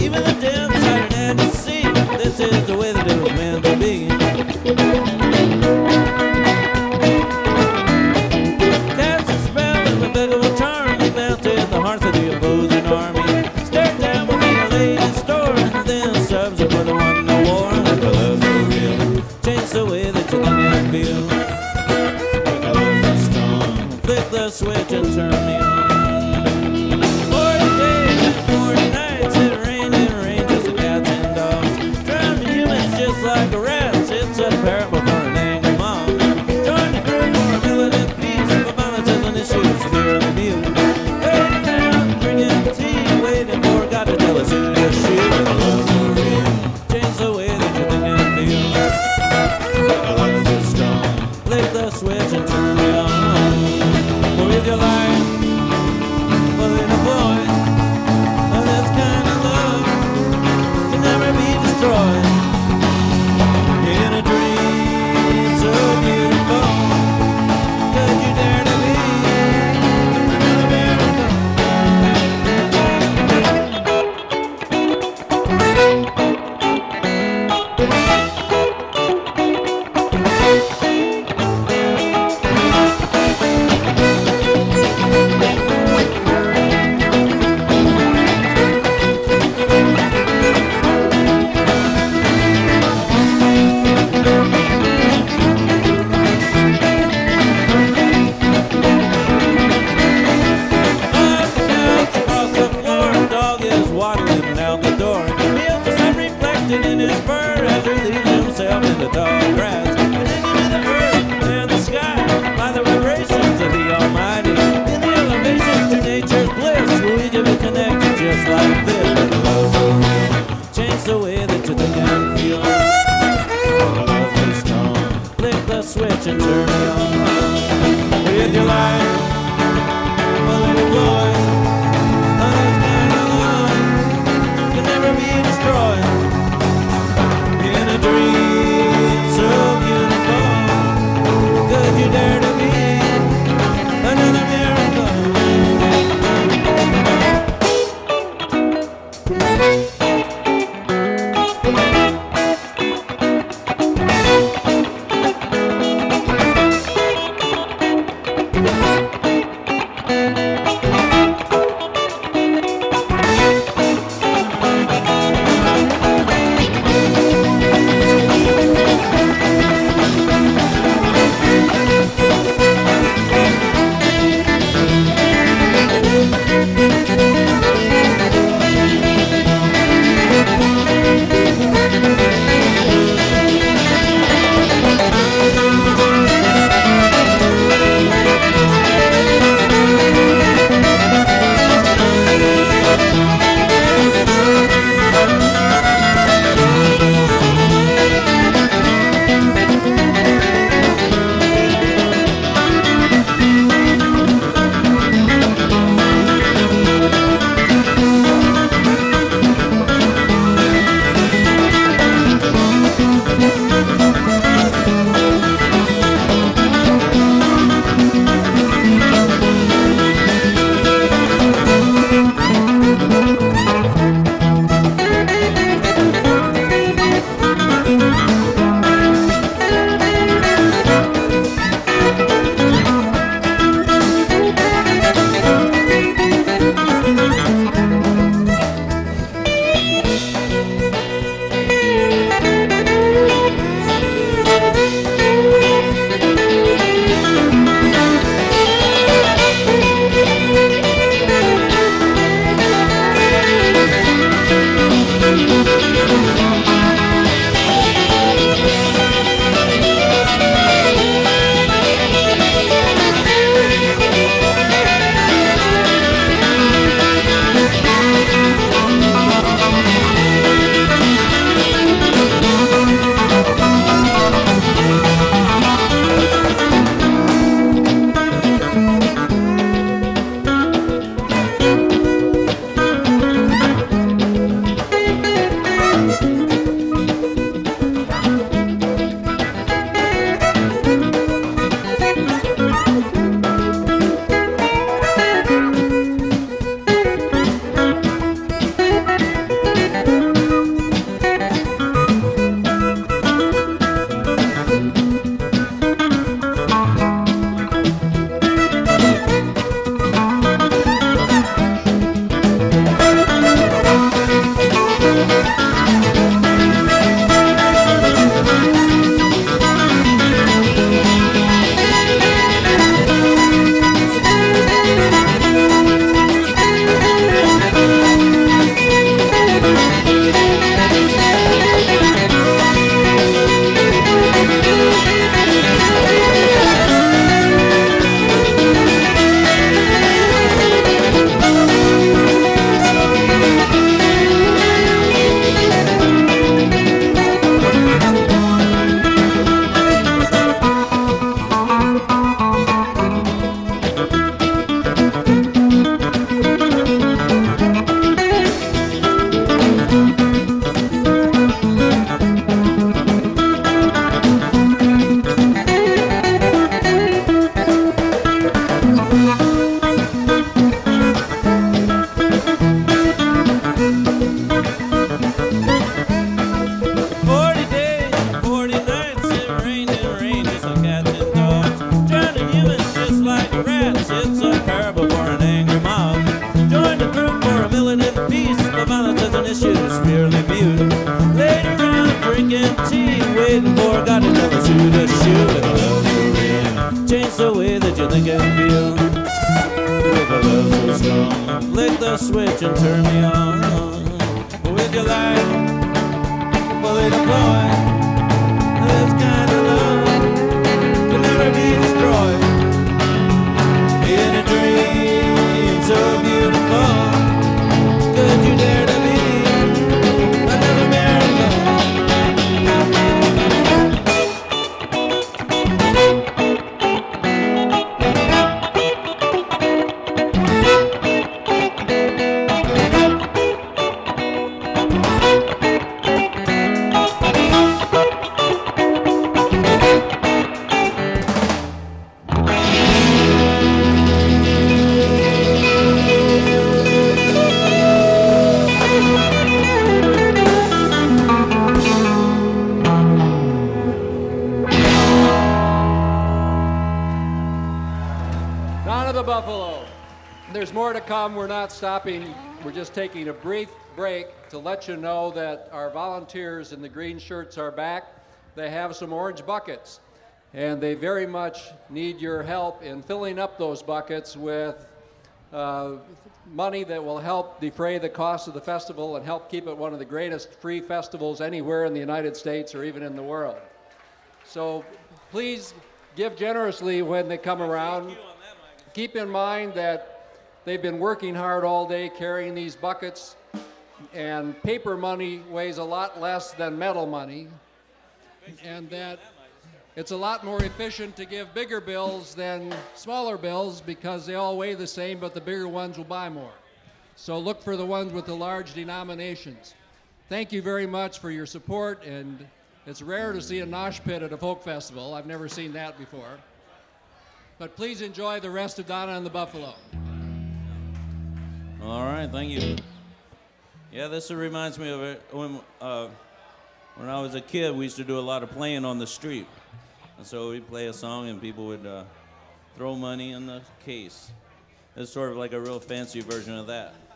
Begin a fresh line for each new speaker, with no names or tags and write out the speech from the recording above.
Even the dead siren had to see this is the way that it was meant to be. Cast a spell in the big of a charm and melted the hearts of the opposing army. Stared down with the latest store and then subsequently won the war. With the love for real, changed the way that you think and feel. With the love for strong, flick the switch and turn me on. 40 days and 40 nights, it rained and rained just like cats and dogs. Drowning humans just like a rats, it's a parable for an angry mom. Join the group for a militant peace, but violence is an issue severely viewed. Waiting down, drinking tea, waiting for God to tell us who to shoot. With a love for real, change the way that you think and feel. With a love for strong, flick the switch and turn me on. With your life, well in a boy, oh this kind of love can never be destroyed. In a dream so beautiful, could you dare to be another miracle? Waddling out the door, and he feels the sun reflected in his fur as he leaves himself in the tall grass. And into the earth and the sky by the vibrations of the Almighty. In the elevation to nature's bliss, we can be connected just like this. With a love for real, change the way that you think and feel. With a love so strong, flick the switch and turn me on. With your life, my little boy. In a dream so beautiful, could you dare to be another miracle? drinking tea, waiting for God to tell us who to shoot. With a love so real, change the way that you think and feel. With a love so strong, flick the switch and turn me on. With your life fully deployed, this kind of love can never be destroyed. In a dream so beautiful, could you dare to be another miracle?
There's more to come. We're not stopping. We're just taking a brief break to let you know that our volunteers in the green shirts are back. They have some orange buckets, and they very much need your help in filling up those buckets with money that will help defray the cost of the festival and help keep it one of the greatest free festivals anywhere in the United States or even in the world. So please give generously when they come around. Keep in mind that they've been working hard all day carrying these buckets, and paper money weighs a lot less than metal money, and that it's a lot more efficient to give bigger bills than smaller bills because they all weigh the same, but the bigger ones will buy more. So look for the ones with the large denominations. Thank you very much for your support, and it's rare to see a mosh pit at a folk festival. I've never seen that before. But please enjoy the rest of Donna and the Buffalo.
All right, thank you. Yeah, this reminds me of it. When I was a kid, we used to do a lot of playing on the street. And so we'd play a song and people would throw money in the case. It's sort of like a real fancy version of that.